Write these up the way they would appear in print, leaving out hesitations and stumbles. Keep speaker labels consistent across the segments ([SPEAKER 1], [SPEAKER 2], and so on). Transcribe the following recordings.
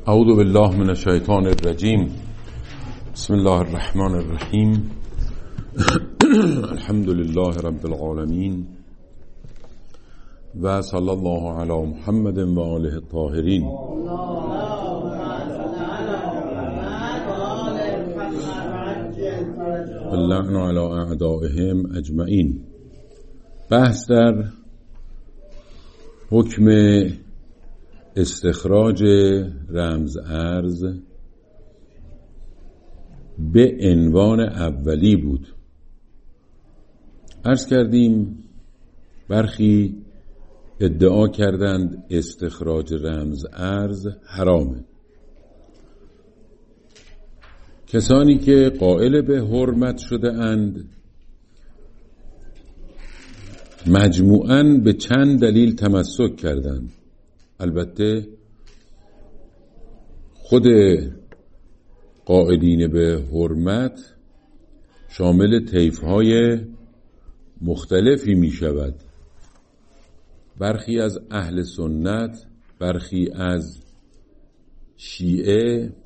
[SPEAKER 1] اعوذ بالله من الشیطان الرجیم. بسم الله الرحمن الرحیم. الحمد لله رب العالمین و صلی الله علی محمد و آله الطاهرین. اللعن علی اعدائهم اجمعین. بحث در حکم استخراج رمز ارز به عنوان اولی بود. عرض کردیم برخی ادعا کردند استخراج رمز ارز حرامه. کسانی که قائل به حرمت شده اند مجموعاً به چند دلیل تمسک کردند. البته خود قائلین به حرمت شامل طیف‌های مختلفی می شود. برخی از اهل سنت، برخی از شیعه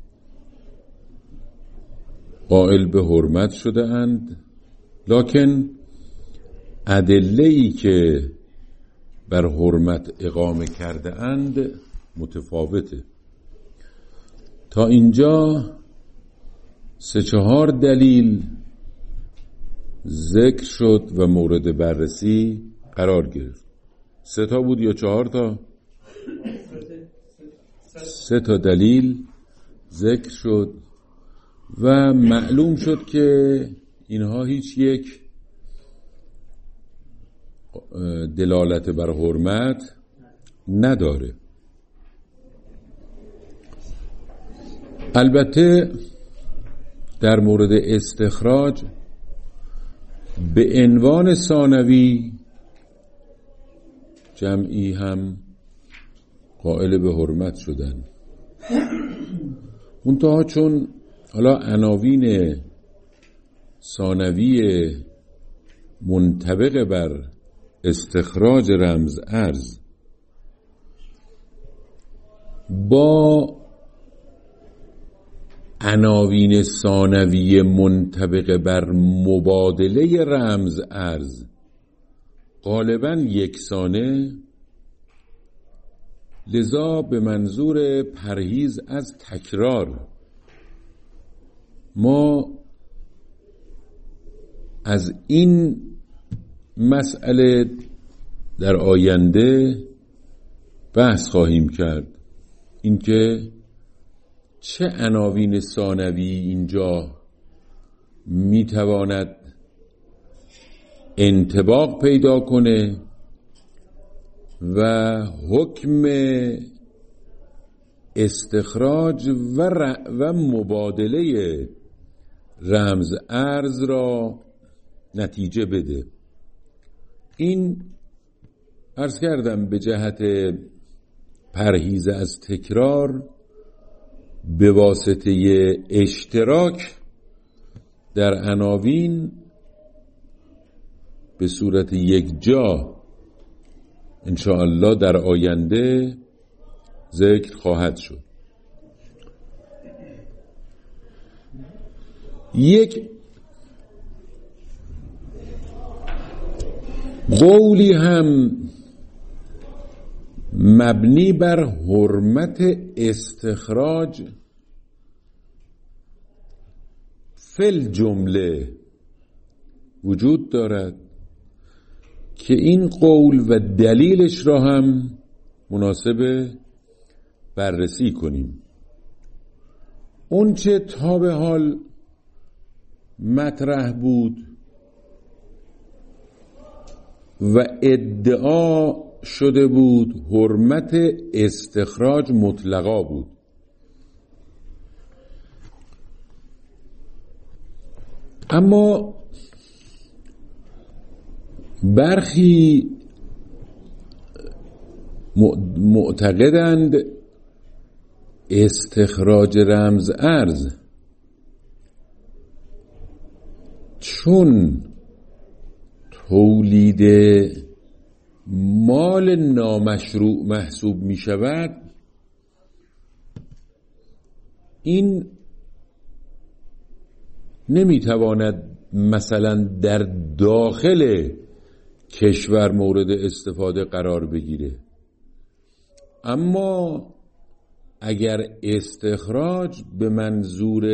[SPEAKER 1] قائل به حرمت شده اند، لکن ادله‌ای که بر حرمت اقامه کرده اند متفاوته. تا اینجا 3-4 دلیل ذکر شد و مورد بررسی قرار گرفت. 3 تا بود یا 4 تا؟ 3 تا دلیل ذکر شد و معلوم شد که اینها هیچ یک دلالت بر حرمت نداره. البته در مورد استخراج به عنوان ثانوی جمعی هم قائل به حرمت شدن. منتها چون حالا عناوین ثانوی منطبق بر استخراج رمز ارز با عناوین ثانوی منطبق بر مبادله رمز ارز غالباً یکسانه، لذا به منظور پرهیز از تکرار ما از این مسئله در آینده بحث خواهیم کرد، اینکه چه عناوین ثانوی اینجا میتواند انطباق پیدا کنه و حکم استخراج و مبادله رمز ارز را نتیجه بده. این عرض کردم به جهت پرهیز از تکرار به واسطه اشتراک در عناوین به صورت یک جا انشاءالله در آینده ذکر خواهد شد. یک قولی هم مبنی بر حرمت استخراج فل جمله وجود دارد که این قول و دلیلش را هم مناسب بررسی کنیم. اون چه تا به حال مطرح بود و ادعا شده بود حرمت استخراج مطلقا بود. اما برخی معتقدند استخراج رمز ارز چون تولید مال نامشروع محسوب می شود، این نمیتواند مثلا در داخل کشور مورد استفاده قرار بگیره، اما اگر استخراج به منظور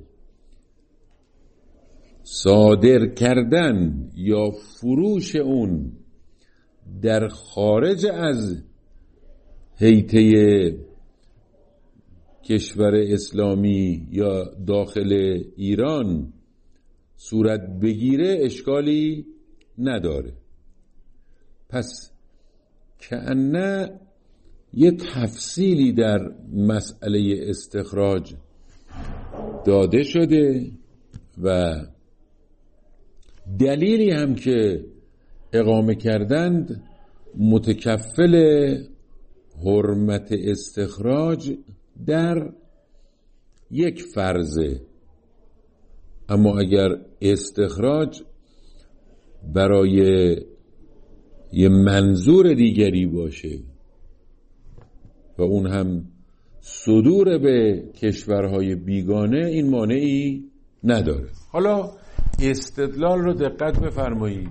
[SPEAKER 1] صادر کردن یا فروش اون در خارج از حیطه کشور اسلامی یا داخل ایران صورت بگیره اشکالی نداره. پس کأنه یه تفصیلی در مسئله استخراج داده شده و دلیلی هم که اقامه کردند متکفل حرمت استخراج در یک فرضه. اما اگر استخراج برای یه منظور دیگری باشه و اون هم صدور به کشورهای بیگانه، این مانعی نداره. حالا استدلال رو دقت بفرمایید.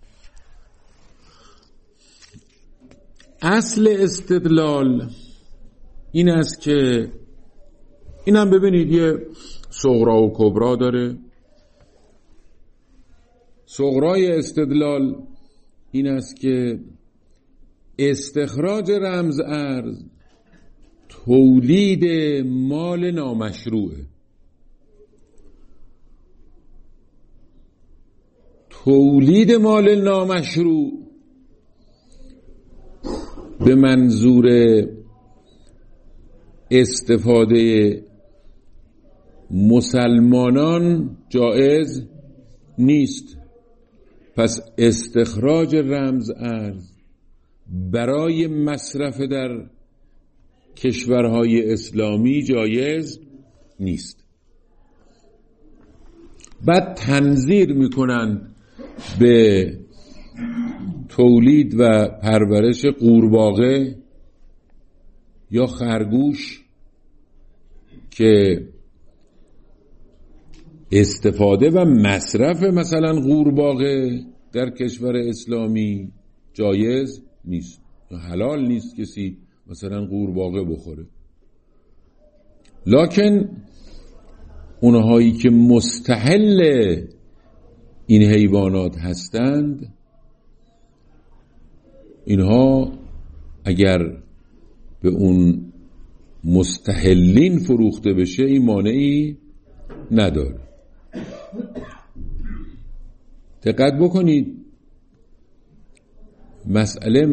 [SPEAKER 1] اصل استدلال این است که این هم ببینید یه صغرا و کبرا داره. صغرای استدلال این است که استخراج رمز ارز تولید مال نامشروعه. تولید مال نامشروع به منظور استفاده مسلمانان جایز نیست. پس استخراج رمز ارز برای مصرف در کشورهای اسلامی جایز نیست. بعد تنظیر میکنند به تولید و پرورش قورباغه یا خرگوش که استفاده و مصرف مثلا قورباغه در کشور اسلامی جایز نیست، حلال نیست کسی مثلا قورباغه بخوره. لکن اونهایی که مستحل این حیوانات هستند، اینها اگر به اون مستحلین فروخته بشه این مانعی نداره. دقت بکنید، مسئله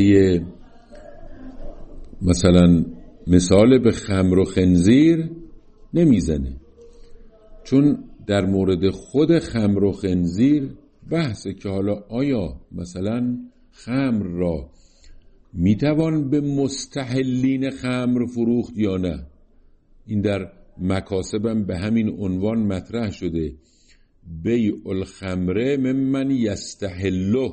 [SPEAKER 1] مثلا مثال به خمر و خنزیر نمیزنه، چون در مورد خود خمر و خنزیر بحثه که حالا آیا مثلا خمر را میتوان به مستحلین خمر فروخت یا نه. این در مکاسبم به همین عنوان مطرح شده، بیع الخمر ممن یستحله.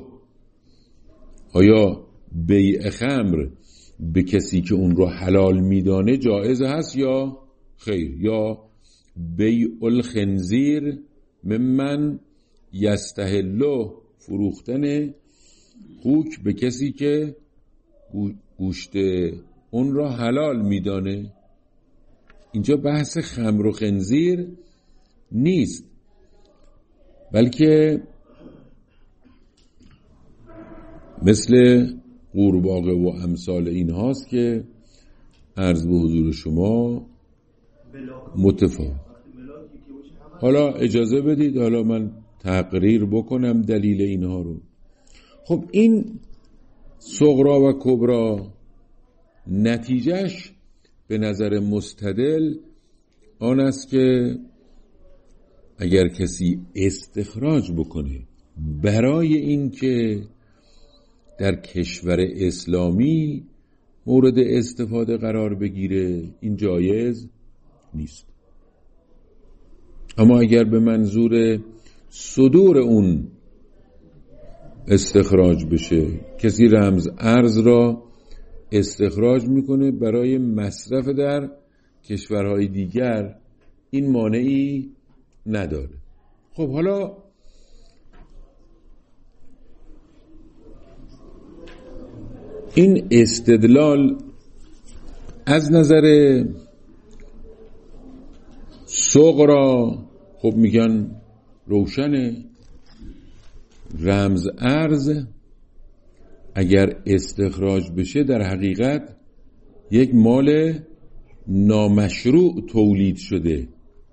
[SPEAKER 1] آیا بیع خمر به کسی که اون رو حلال میدانه جایز هست یا خیر؟ یا بیع الخنزیر ممن یستحله، فروختن خوک به کسی که گوشت اون را حلال میدانه. اینجا بحث خمر و خنزیر نیست، بلکه مثل قورباغه و امثال این هاست که عرض به حضور شما متفاوت. حالا اجازه بدید حالا من تقریر بکنم دلیل اینها رو. خب این صغرا و کبرا نتیجهش به نظر مستدل آن است که اگر کسی استخراج بکنه برای این که در کشور اسلامی مورد استفاده قرار بگیره، این جایز نیست. اما اگر به منظور صدور اون استخراج بشه، کسی رمز ارز را استخراج میکنه برای مصرف در کشورهای دیگر این مانعی نداره. خب حالا این استدلال از نظر صغرا خب میگن روشنه. رمز ارز اگر استخراج بشه در حقیقت یک مال نامشروع تولید شده.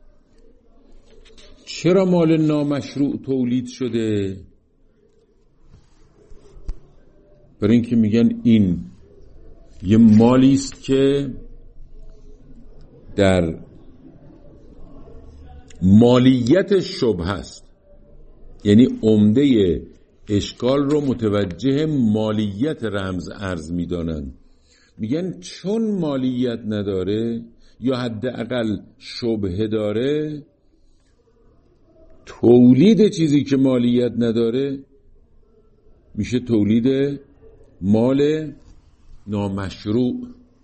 [SPEAKER 1] چرا مال نامشروع تولید شده؟ برای اینکه میگن این یه مالی است که در مالیت شبهه است، یعنی عمده اشکال رو متوجه مالیت رمز ارز میدانند. میگن چون مالیت نداره یا حداقل شبهه داره، تولید چیزی که مالیت نداره میشه تولید مال نامشروع.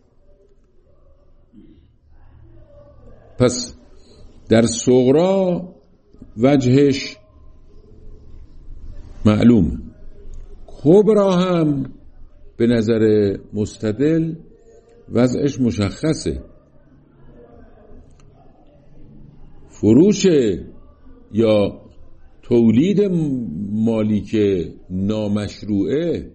[SPEAKER 1] پس در صغرا وجهش معلوم، کبرا هم به نظر مستدل وضعش مشخصه. فروش یا تولید مالی که نامشروعه،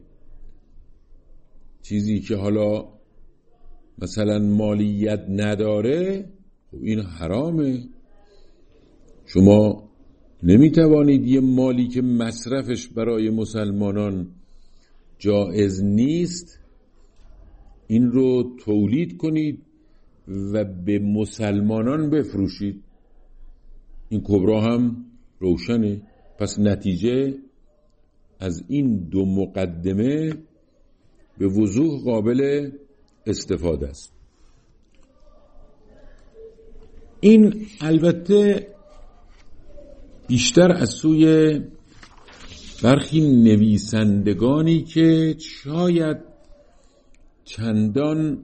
[SPEAKER 1] چیزی که حالا مثلا مالیت نداره، خب این حرامه. شما نمیتوانید یه مالی که مصرفش برای مسلمانان جایز نیست این رو تولید کنید و به مسلمانان بفروشید. این کبرا هم روشنه. پس نتیجه از این دو مقدمه به وضوح قابل استفاده است. این البته بیشتر از سوی برخی نویسندگانی که شاید چندان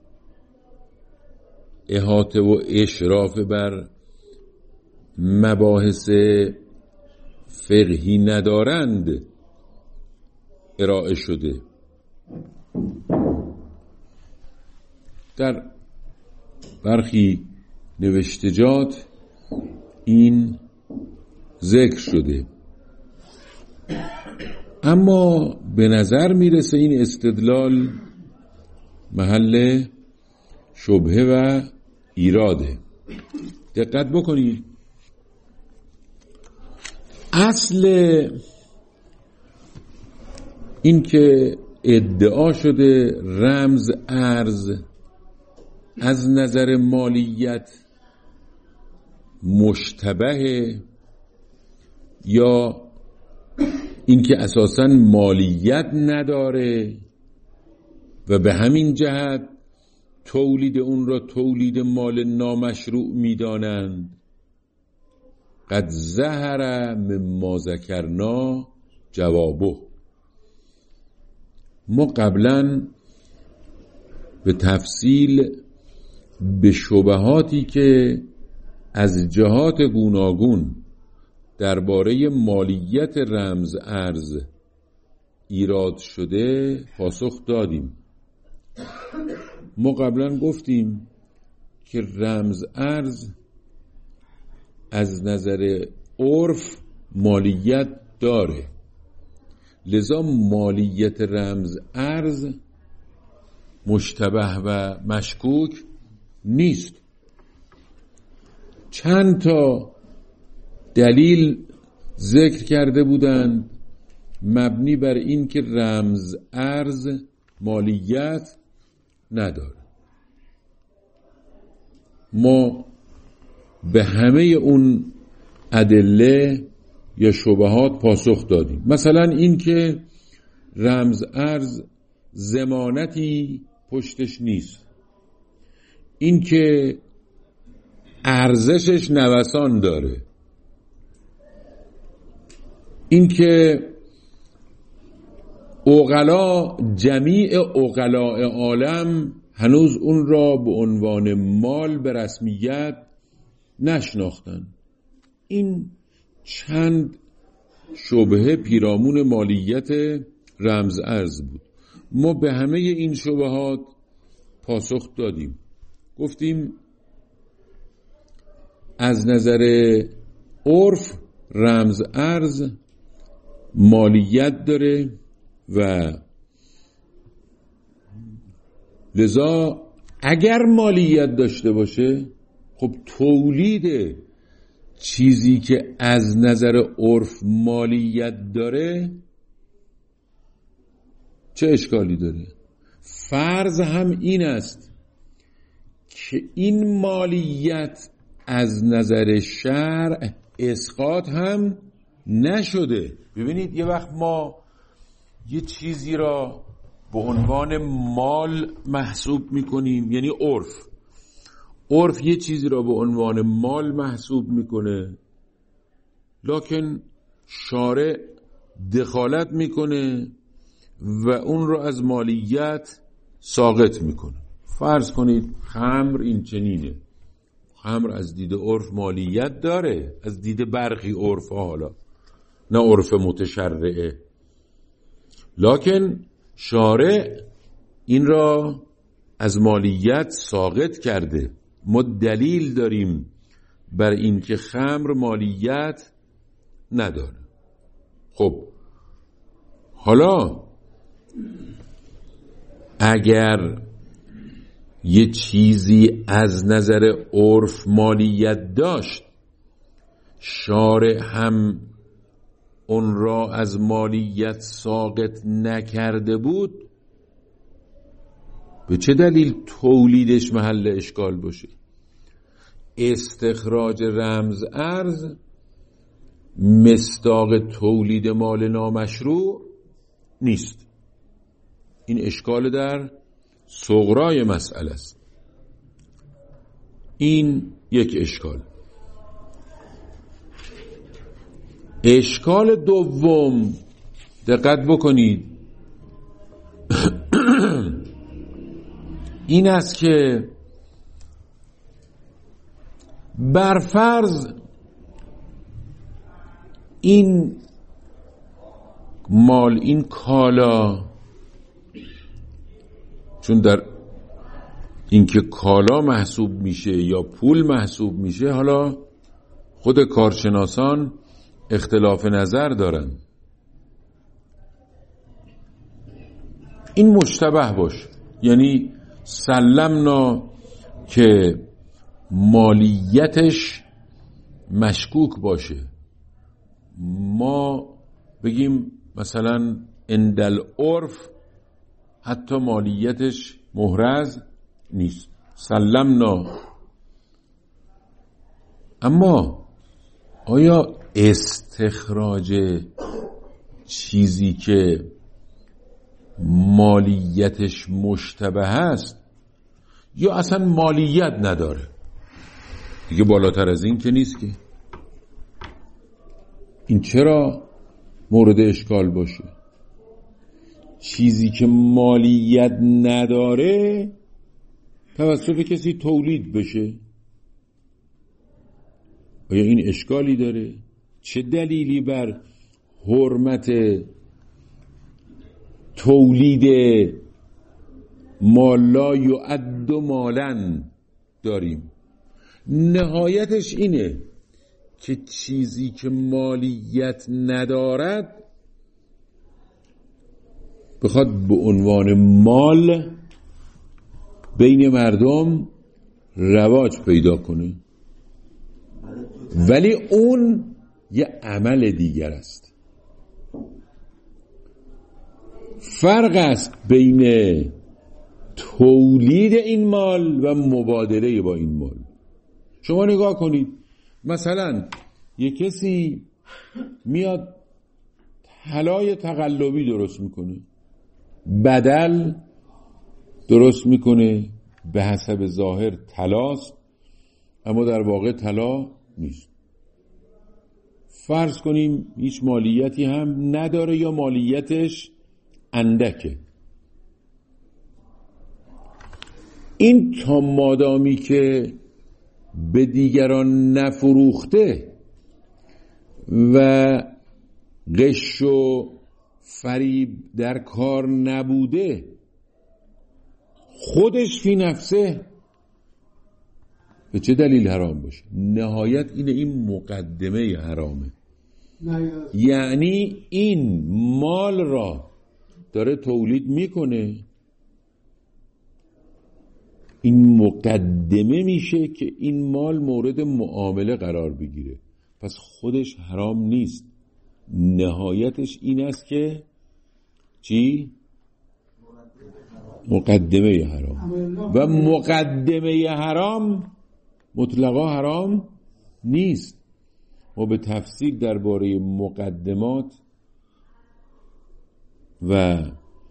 [SPEAKER 1] احاطه و اشراف بر مباحث فقهی ندارند ارائه شده. در برخی نوشتجات این ذکر شده، اما به نظر میرسه این استدلال محل شبهه و ایراده. دقت بکنید، اصل این که ادعا شده رمز ارز از نظر مالیت مشتبه یا اینکه اساساً مالیت نداره و به همین جهت تولید اون را تولید مال نامشروع میدانند، قد ظهر مما ذکرنا جوابه. ما قبلا به تفصیل به شبهاتی که از جهات گوناگون درباره مالیت رمز ارز ایراد شده پاسخ دادیم. ما قبلا گفتیم که رمز ارز از نظر عرف مالیت داره، لذا مالیت رمز ارز مشتبه و مشکوک نیست. چند تا دلیل ذکر کرده بودند مبنی بر این که رمز ارز مالیت نداره. ما به همه اون ادله یا شبهات پاسخ دادیم. مثلا این که رمز ارز ضمانتی پشتش نیست، این که ارزشش نوسان داره، این که عقلا جمیع عقلاء عالم هنوز اون را به عنوان مال به رسمیت نشناختن. این چند شبهه پیرامون مالیت رمز ارز بود. ما به همه این شبهات پاسخ دادیم. گفتیم از نظر عرف رمز ارز مالیت داره و لذا اگر مالیت داشته باشه، خب تولید چیزی که از نظر عرف مالیت داره چه اشکالی داره؟ فرض هم این است که این مالیت از نظر شرع اسقاط هم نشده. ببینید یه وقت ما یه چیزی را به عنوان مال محسوب میکنیم، یعنی عرف یه چیزی را به عنوان مال محسوب میکنه، لکن شارع دخالت میکنه و اون را از مالیت ساقط میکنه. فرض کنید خمر این چنینه، خمر از دید عرف مالیت داره، از دید برخی عرف ها، حالا نه عرف متشرعه، لکن شارع این را از مالیت ساقط کرده. ما دلیل داریم بر این که خمر مالیت نداره. خب حالا اگر یه چیزی از نظر عرف مالیت داشت، شارع هم اون را از مالیت ساقط نکرده بود، به چه دلیل تولیدش محل اشکال باشه؟ استخراج رمز ارز مصداق تولید مال نامشروع نیست. این اشکال در صغرای مسئله است. این یک اشکال. اشکال دوم، دقت بکنید، این است که برفرض این مال، این کالا، چون در اینکه کالا محسوب میشه یا پول محسوب میشه، حالا خود کارشناسان اختلاف نظر دارن. این مشتبه باشه، یعنی سلمنا که مالیتش مشکوک باشه، ما بگیم مثلا اندل عرف حتی مالیتش محرز نیست، سلمنا. اما آیا استخراج چیزی که مالیتش مشتبه است یا اصلا مالیت نداره، دیگه بالاتر از این که نیست که این چرا مورد اشکال باشه؟ چیزی که مالیت نداره توسط کسی تولید بشه، آیا این اشکالی داره؟ چه دلیلی بر حرمت تولید ما لا یعد مالا داریم؟ نهایتش اینه که چیزی که مالیت ندارد بخواد به عنوان مال بین مردم رواج پیدا کنه، ولی اون یه عمل دیگر است. فرق است بین تولید این مال و مبادله با این مال. شما نگاه کنید، مثلا یه کسی میاد طلای تقلبی درست میکنه، بدل درست میکنه، به حسب ظاهر طلاست اما در واقع طلا نیست. فرض کنیم هیچ مالیتی هم نداره یا مالیتش اندکه. این تا مادامی که به دیگران نفروخته و غش و فریب در کار نبوده، خودش فی نفسه به چه دلیل حرام باشه؟ نهایت اینه، این مقدمه حرامه. یعنی این مال را داره تولید میکنه، این مقدمه میشه که این مال مورد معامله قرار بگیره، پس خودش حرام نیست. نهایتش این است که چی؟ مقدمه حرام. و مقدمه حرام مطلقا حرام نیست. ما به تفصیل درباره مقدمات و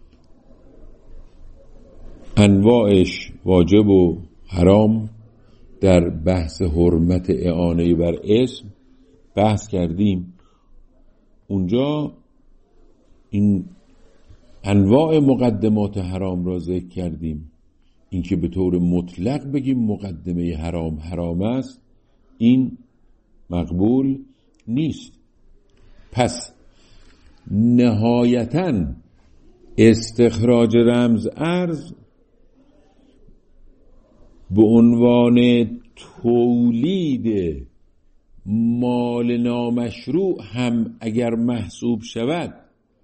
[SPEAKER 1] انواعش واجب و حرام در بحث حرمت اعانه بر اسم بحث کردیم. اونجا این انواع مقدمات حرام را ذکر کردیم. این که به طور مطلق بگیم مقدمه حرام حرام است، این مقبول نیست. پس نهایتاً استخراج رمز ارز به عنوان تولید مال نامشروع هم اگر محسوب شود،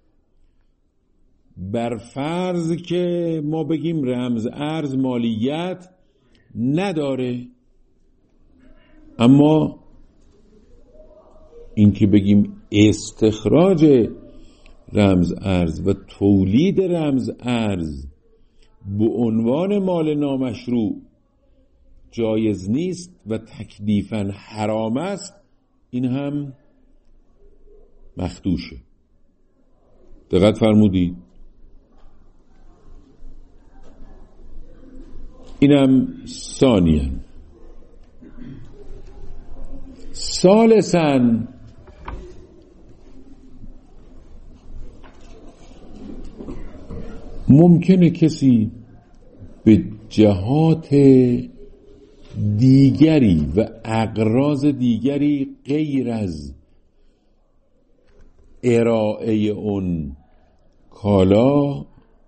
[SPEAKER 1] بر فرض که ما بگیم رمز ارز مالیت نداره، اما این که بگیم استخراج رمز ارز و تولید رمز ارز به عنوان مال نامشروع جایز نیست و تکلیفاً حرام است، این هم مخدوشه. دقت فرمودید؟ اینم ثانیاً. ثالثاً ممکنه کسی به جهات دیگری و اغراض دیگری غیر از ارائه اون کالا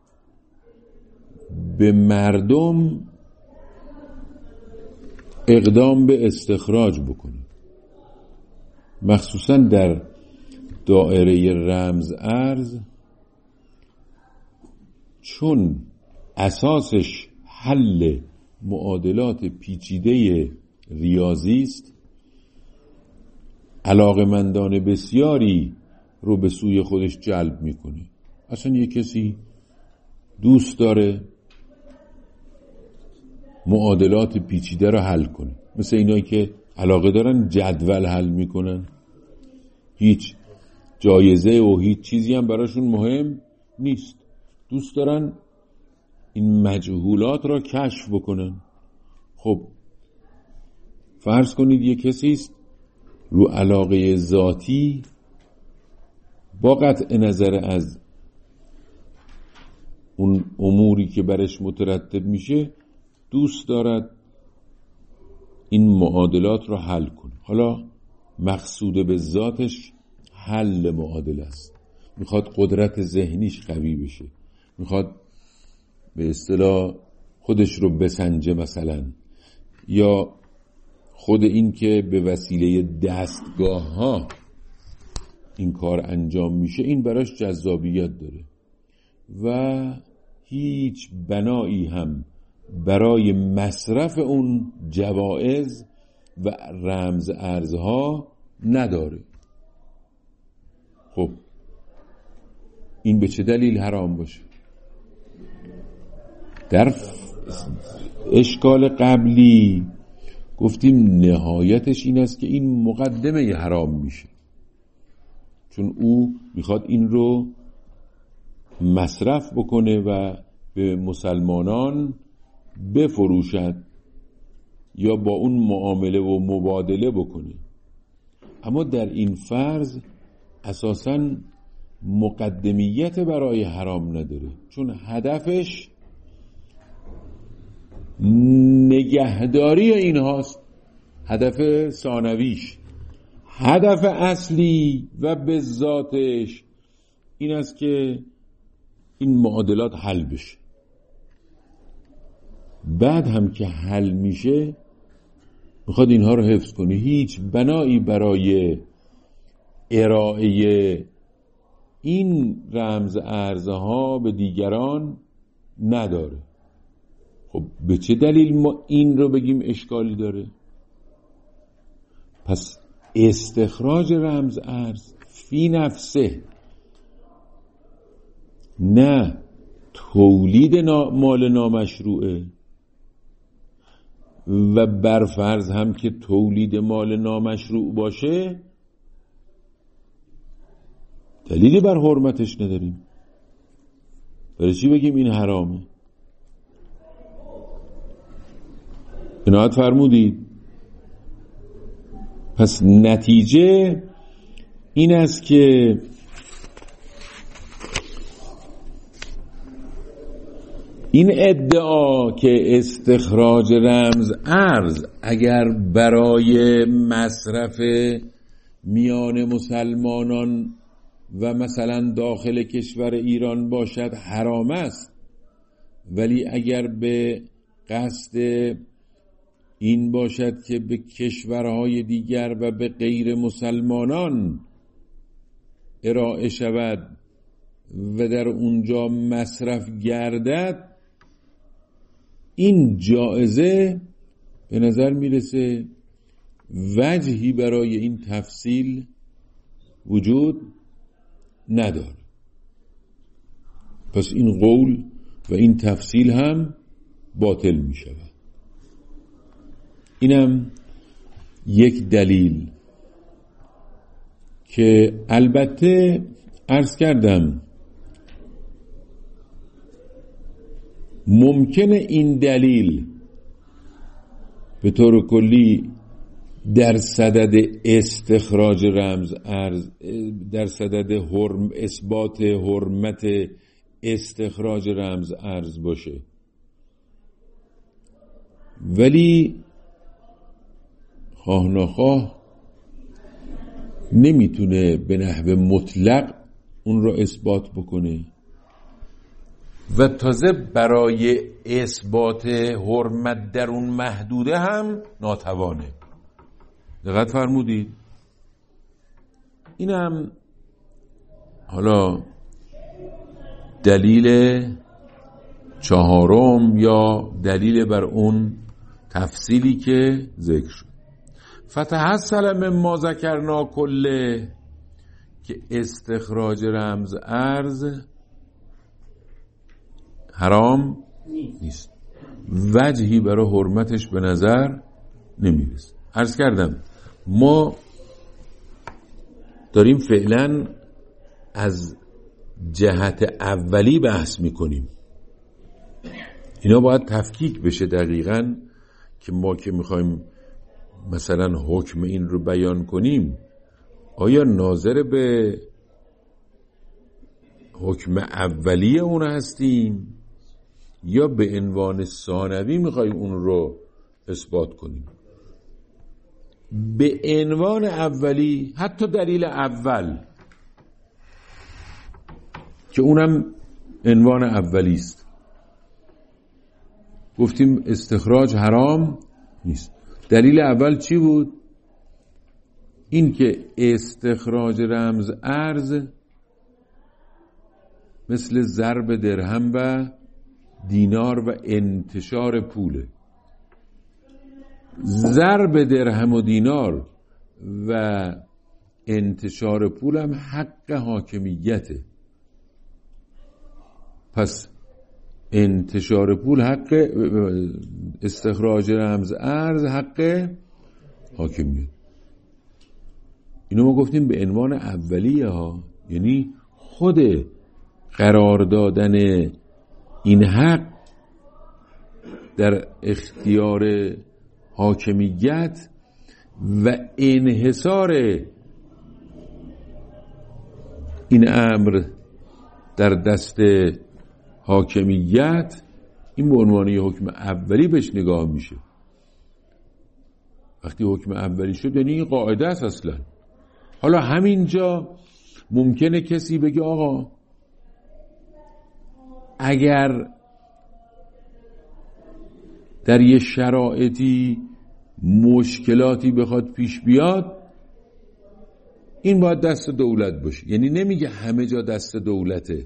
[SPEAKER 1] به مردم اقدام به استخراج بکنه، مخصوصا در دائره رمز ارز، چون اساسش حل معادلات پیچیده ریاضی است. علاقه‌مندان بسیاری رو به سوی خودش جلب میکنه. اصلا یه کسی دوست داره معادلات پیچیده رو حل کنه، مثل اینایی که علاقه دارن جدول حل میکنن، هیچ جایزه و هیچ چیزی هم براشون مهم نیست، دوست دارن این مجهولات را کشف بکنن. خب فرض کنید یک کسی است رو علاقه ذاتی با قطع نظر از اون اموری که برش مترتب میشه دوست دارد این معادلات را حل کنه. حالا مقصود به ذاتش حل معادله است، میخواد قدرت ذهنیش قوی بشه، میخواد به اصطلاح خودش رو بسنجه مثلا، یا خود این که به وسیله دستگاه ها این کار انجام میشه این براش جذابیت داره و هیچ بنایی هم برای مصرف اون جوائز و رمز ارزها نداره. خب این به چه دلیل حرام باشه؟ در اشکال قبلی گفتیم نهایتش این است که این مقدمه حرام میشه، چون او میخواد این رو مصرف بکنه و به مسلمانان بفروشد یا با اون معامله و مبادله بکنه. اما در این فرض اساساً مقدمیت برای حرام نداره، چون هدفش نگهداری اینهاست هدف ثانویش. هدف اصلی و به ذاتش این است که این معادلات حل بشه. بعد هم که حل میشه میخواد اینها رو حفظ کنه. هیچ بنایی برای ارائه این رمز ارزها به دیگران نداره. خب به چه دلیل ما این رو بگیم اشکالی داره؟ پس استخراج رمز ارز فی نفسه، نه تولید مال نامشروعه، و برفرض هم که تولید مال نامشروع باشه دلیلی بر حرمتش نداریم. برای چی بگیم این حرامه؟ عنایت فرمودید. پس نتیجه این است که این ادعا که استخراج رمز ارز اگر برای مصرف میان مسلمانان و مثلا داخل کشور ایران باشد حرام است، ولی اگر به قصد این باشد که به کشورهای دیگر و به غیر مسلمانان ارائه شود و در اونجا مصرف گردد، این جایزه به نظر میرسه وجهی برای این تفصیل وجود نداره. پس این قول و این تفصیل هم باطل می شود. اینم یک دلیل که البته عرض کردم ممکنه این دلیل به طور کلی در صدد استخراج رمز ارز، در صدد اثبات حرمت استخراج رمز ارز باشه، ولی خواه نخواه نمیتونه به نحو مطلق اون رو اثبات بکنه و تازه برای اثبات حرمت در اون محدوده هم ناتوانه. دقت فرمودید؟ اینم حالا دلیل چهارم یا دلیل بر اون تفصیلی که ذکر شد. فتحصل مما ذکرنا کله، که استخراج رمز ارز حرام نیست، وجهی برای حرمتش به نظر نمیرسه. عرض کردم ما داریم فعلا از جهت اولی بحث میکنیم. اینا باید تفکیک بشه دقیقاً، که ما که میخوایم مثلا حکم این رو بیان کنیم آیا ناظر به حکم اولی اون هستیم یا به عنوان ثانوی میخوایم اون رو اثبات کنیم؟ به عنوان اولی، حتی دلیل اول که اونم عنوان اولی است، گفتیم استخراج حرام نیست. دلیل اول چی بود؟ این که استخراج رمز ارز مثل ضرب درهم و دینار و انتشار پوله. ضرب درهم و دینار و انتشار پول هم حق حاکمیته. پس انتشار پول حق، استخراج رمز ارز حق حاکمیت. اینو ما گفتیم به عنوان اولیه ها، یعنی خود قرار دادن این حق در اختیار حاکمیت و انحصار این امر در دست حاکمیت، این به عنوان یه حکم اولی بهش نگاه میشه. وقتی حکم اولی شد یعنی این قاعده است اصلا. حالا همینجا ممکنه کسی بگه آقا اگر در یه شرایطی مشکلاتی بخواد پیش بیاد این باید دست دولت باشه. یعنی نمیگه همه جا دست دولته،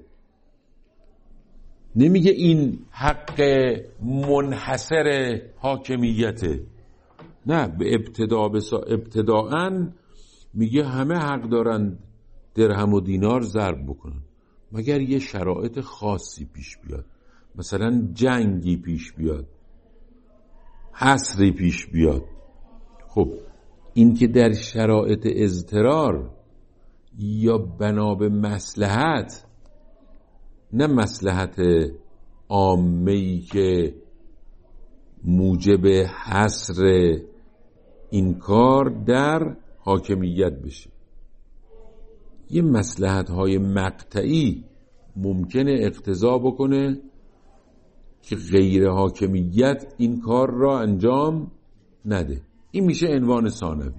[SPEAKER 1] نمیگه این حق منحصر حاکمیته، نه، به ابتداءً میگه همه حق دارن درهم و دینار ضرب بکنن مگر یه شرایط خاصی پیش بیاد، مثلا جنگی پیش بیاد، حصری پیش بیاد. خب این که در شرایط اضطرار یا بنا به مصلحت، نه مصلحت عامه‌ای که موجب حصر این کار در حاکمیت بشه، یه مصلحت‌های مقطعی ممکنه اقتضا بکنه که غیر حاکمیت این کار را انجام نده. این میشه عنوان ثانوی.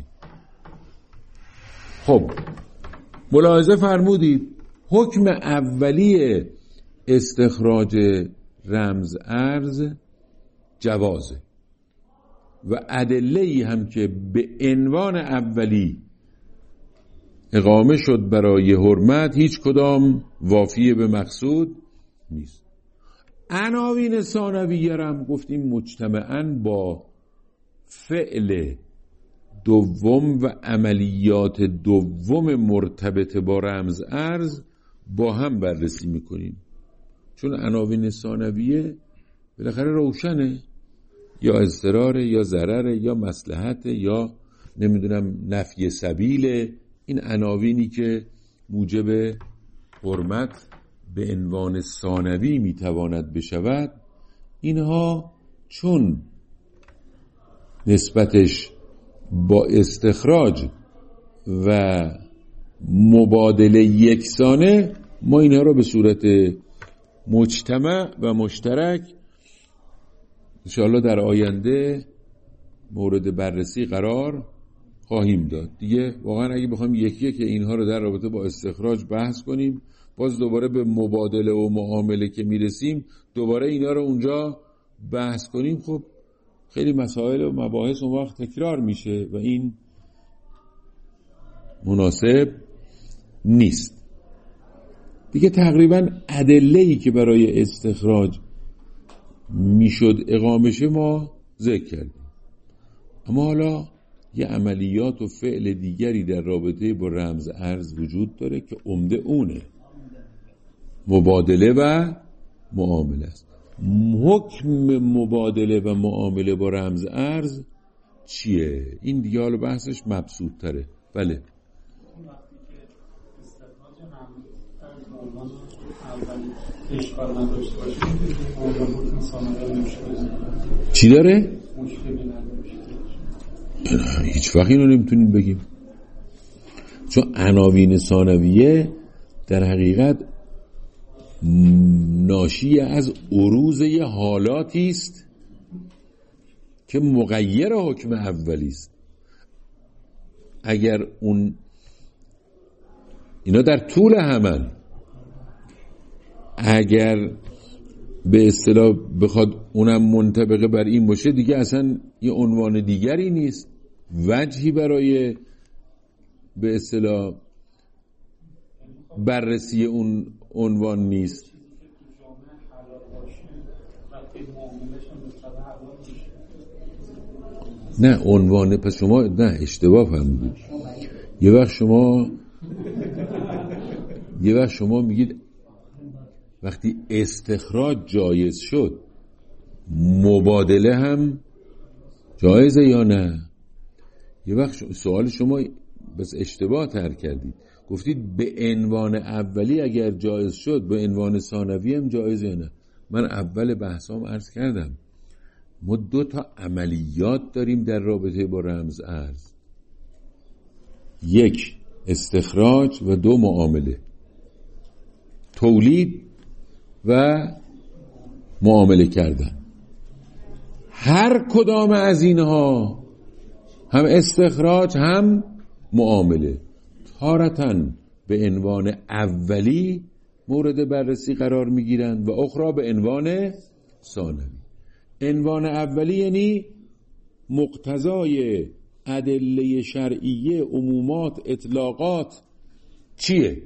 [SPEAKER 1] خب ملاحظه فرمودید حکم اولی استخراج رمز ارز جوازه و ادله‌ای هم که به عنوان اولی اقامه شد برای حرمت هیچ کدام وافی به مقصود نیست. عناوین ثانویه هم گفتیم مجتمعاً با فعل دوم و عملیات دوم مرتبط با رمز ارز با هم بررسی میکنیم، چون عناوین ثانویه بالاخره روشنه، یا اضطرار یا ضرر یا مصلحت یا نمیدونم نفی سبیل. این عناوینی که موجب حرمت به عنوان ثانوی میتواند بشود، اینها چون نسبتش با استخراج و مبادله یکسانه، ما اینها رو به صورت مجتمع و مشترک انشاءالله در آینده مورد بررسی قرار خواهیم داد. دیگه واقعا اگه بخوایم یکی که اینها رو در رابطه با استخراج بحث کنیم، باز دوباره به مبادله و معامله که میرسیم دوباره اینا رو اونجا بحث کنیم، خب خیلی مسائل و مباحث اون وقت تکرار میشه و این مناسب نیست. دیگه تقریبا ادله‌ای که برای استخراج میشد اقامه شه ما ذکر کردیم. اما حالا یه عملیات و فعل دیگری در رابطه با رمز ارز وجود داره که عمده اونه، مبادله و معامله است. حکم مبادله و معامله با رمز ارز چیه؟ این دیگه حالا بحثش مبسوط تره. بله چی داره؟ هیچ وقت اینو نمیتونیم بگیم، چون عناوین ثانویه در حقیقت ناشی از عروض یه حالاتی است که مغیر حکم اولی است. اگر اینا در طول عمل اگر به اصطلاح بخواد اونم منطبق بر این باشه، دیگه اصلا یه عنوان دیگری نیست، وجهی برای به اصطلاح بررسی اون عنوان نیست. نه عنوان، پس شما نه اشتباه فهمیدید. یه وقت شما میگید وقتی استخراج جایز شد مبادله هم جایزه یا نه؟ یه وقت سوال شما بس اشتباه تر کردید، گفتید به عنوان اولی اگر جایز شد به عنوان ثانوی هم جایزه یا نه. من اول بحثام عرض کردم ما 2 تا عملیات داریم در رابطه با رمز ارز، 1 استخراج و 2 معامله، تولید و معامله کردن. هر کدام از اینها هم استخراج هم معامله تارتاً به عنوان اولی مورد بررسی قرار میگیرند و اخرى به عنوان ثانوی. عنوان اولی یعنی مقتضای ادله شرعیه، عمومات، اطلاقات چیه؟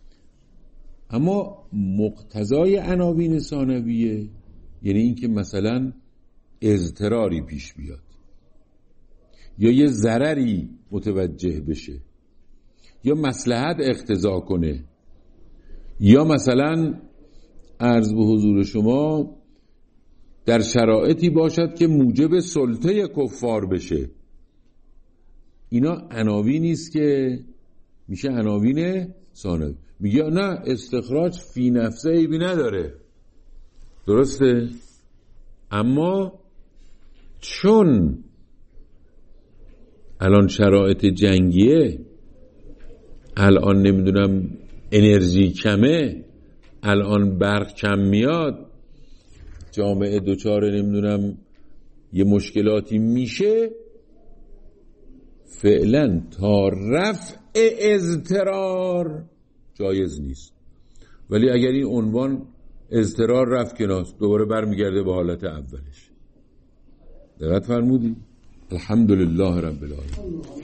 [SPEAKER 1] اما مقتضای عناوین ثانویه یعنی اینکه مثلا اضطراری پیش بیاد یا یه ضرری متوجه بشه یا مصلحت اقتضا کنه یا مثلا عرض به حضور شما در شرایطی باشد که موجب سلطه کفار بشه. اینا عناوینی است که میشه عناوین ثانوی. میگه نه استخراج فی نفسه عیبی نداره، درسته، اما چون الان شرایط جنگیه، الان نمیدونم انرژی کمه، الان برق کم میاد، جامعه دوچار نمیدونم یه مشکلاتی میشه، فعلا تا رفع اضطرار جایز نیست. ولی اگر این عنوان اضطرار رفت کنار، دوباره برمیگرده به حالت اولش. دقت فرمودی؟ الحمدلله رب العالمین.